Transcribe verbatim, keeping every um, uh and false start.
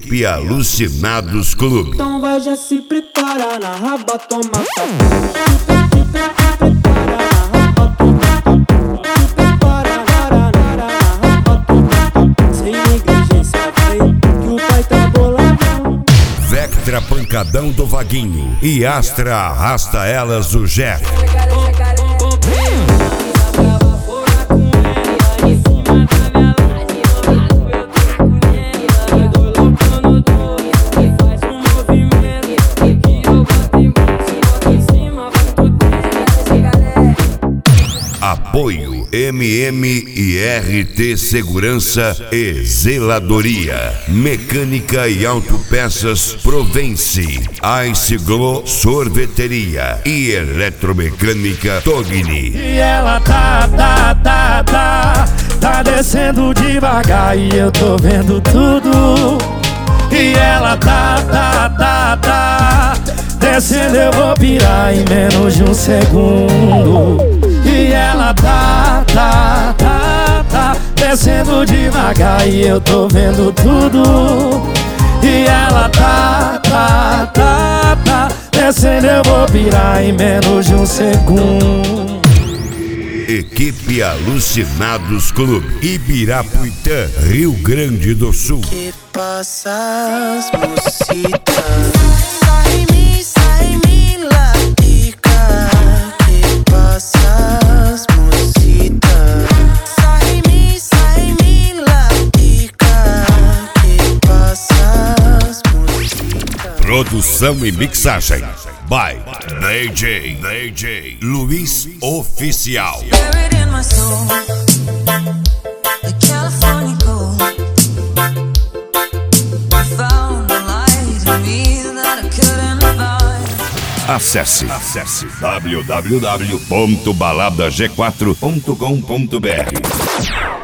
Equipe Alucinados Clube. Então vai, já se prepara na raba, toma Vectra pancadão do Vaguinho e Astra arrasta elas o Jeff. Apoio M M e R T Segurança e Zeladoria, Mecânica e Autopeças Provence, Ice Glow Sorveteria e Eletromecânica Togni. E ela tá, tá, tá, tá, tá descendo devagar e eu tô vendo tudo. E ela tá, tá, tá, tá, descendo eu vou pirar em menos de um segundo. E ela tá, tá, tá, tá, descendo devagar e eu tô vendo tudo. E ela tá, tá, tá, tá, descendo eu vou pirar em menos de um segundo. Equipe Alucinados Clube, Ibirapuitã, Rio Grande do Sul. Que passas, mocita? Sai mi, sai mi la tica. Que passas, mocita? Sai mi, sai mi la tica. Que passas, mocita? Produção e mixagem by D J, D J Luiz Oficial. Buried in my soul, the California gold. I found the light in me that I couldn't buy. Acesse, acesse w w w ponto balada g quatro ponto com ponto b r.